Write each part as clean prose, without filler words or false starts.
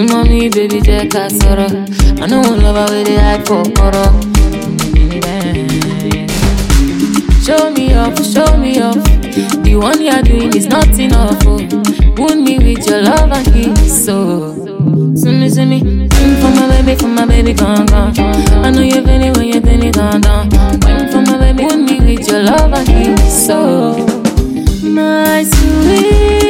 Mommy, baby, take a sorrow. I know love her with the hype for horror. Show me off, show me off. The one you're doing is not enough. Oh. Wound me with your love and kiss. So, see me. For my baby, gone, gone. I know you're feeling when you're feeling gone, down. Waiting for my baby, wound me with your love and kiss. So, my sweet.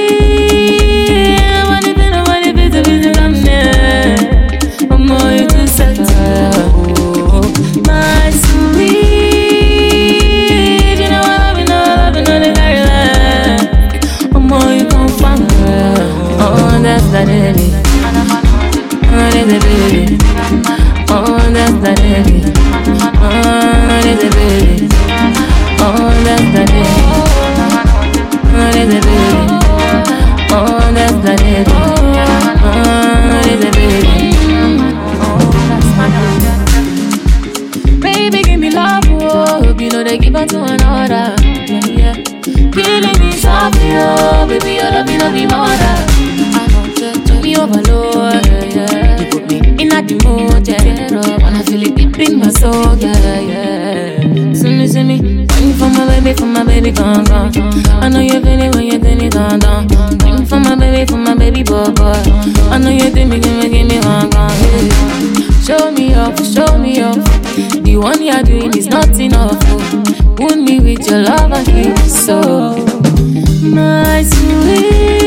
Baby, give me love, oh. You know they give her to another. Yeah. Killing me softly, oh. Baby, your love, you know the mother. Turn me overload, yeah. You put me in a the mood, yeah. Wanna feel it deep in my soul, yeah, yeah. See me. Waiting for my baby, gone, gone. I know you're feeling when you're feeling gone, down. Waiting for my baby, boy, boy. I know you're feeling, give me gone, gone, yeah. Show me off, show me off. The one you're doing is not enough. Oh. Wound me with your love and kiss. So, my sweet.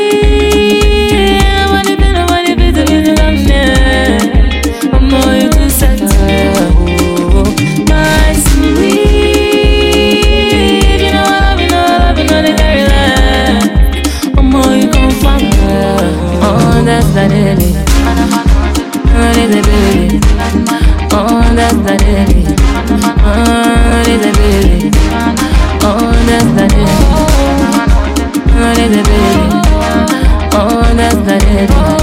I'm more you to set. Oh, my sweet. You know I love you, know the very last. I'm more you come from her. Oh, that's the daily. Oh, the baby. Oh, that's the daily. Oh, the baby. Oh, that's the daily. Oh, the baby. Oh, that's the daily.